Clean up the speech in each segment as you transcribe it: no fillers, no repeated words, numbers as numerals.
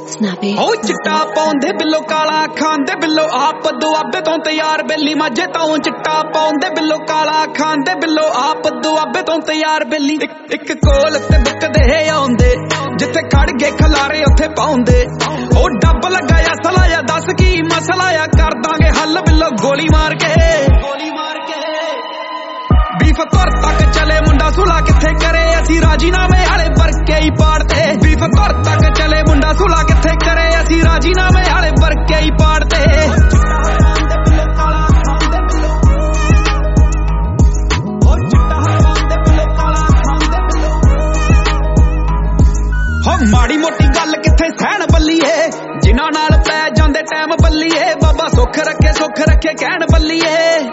Snappy. ओ चिट्टा पाउंदे बिल्लो काला खांदे बिल्लो आप दुआबे तो तैयार बेली माझे तो चिट्टा पाउंदे बिल्लो काला खांदे बिल्लो आप दुआबे तो तैयार बेली एक कोल ते बिकदे आउंदे जिथे खड़ गए खलारे उथे पाउंदे ओ डब लगाया सलाया दस की मसला या कर दांगे हल बिल्लो गोली मार के बीफ तुर तक चले मुंडा सुला किथे करे असी राजीनामे वाले बरके ही पाड़ते बीफ तुर तक चले मुंडा सुला किथे करे असी राजीनामे वाले बरके ही पाड़ते माड़ी मोटी गल किथे सहन बल्लीए जिन्हां नाल पै जांदे टाइम बल्लीए बाबा सुख रखे कहन बल्लीए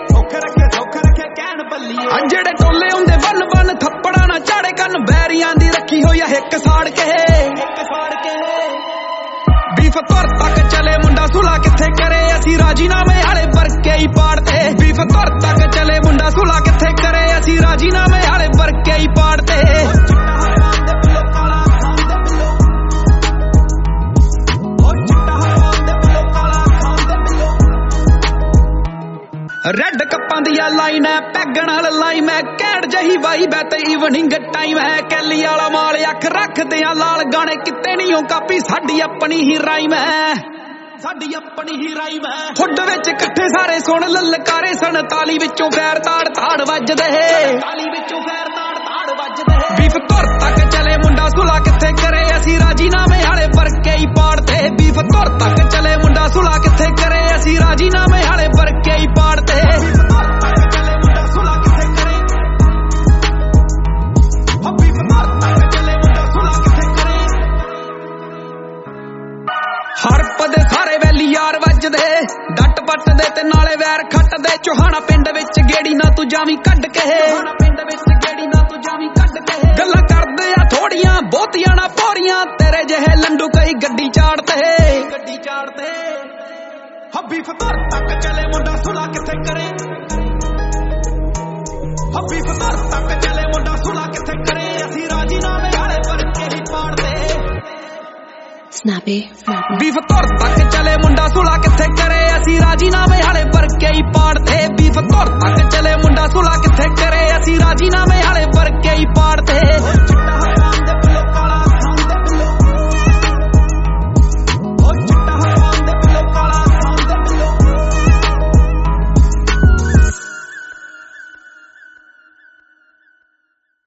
जेड़े टोले हुंदे बन बन थप्पड़ा ना झाड़े कन बैरियां दी रखी होई हिक साड़ के बीफ तुर तक चले मुंडा सुला किथे करे असी राजीनामे वाले बरके ही पाड़ते बीफ तुर तक चले मुंडा सुला किथे करे असी राजीनामे वाले बरके ही पाड़ते रेड कप्पां दिया लाइन है पैगण वाल लाई मैं कैंट जही वाई बै ते इवनिंग टाइम है कैली वाला माल अख रखदे आ लाल गाने किते नहीं हो कापी साडी अपनी ही राइम है खुड विच इकट्ठे सारे सुन ललकारे सन ताली विचों पैर ताड़ ताड़ वजदे बीफ तुर तक चले मुंडा सुला किथे करे असी राजीनामे वाले बरके ही पाड़ते बीफ तुर तक चले मुंडा सुला किथे करे असी राजीनामे वाले बरके ही पाड़ते हरप दे सारे वैली यार वजदे डट पट दे ते नाले वैर खट दे चौहाना पिंड विच गेड़ी ना तू जावी कढ के गल्लां करदे आ थोड़ियां बहुतियां ना पोरियां तेरे जहे लंडू कई गड्डी चाड़ते बीफ तुर तक चले मुंडा सुला किथे करे बीफ तुर तक चले मुंडा सुला किथे करे असी राजीनामे वाले बरके ही पाड़ते Snappy. बीफ तुर तक चले मुंडा सुला किथे करे असी राजीनामे वाले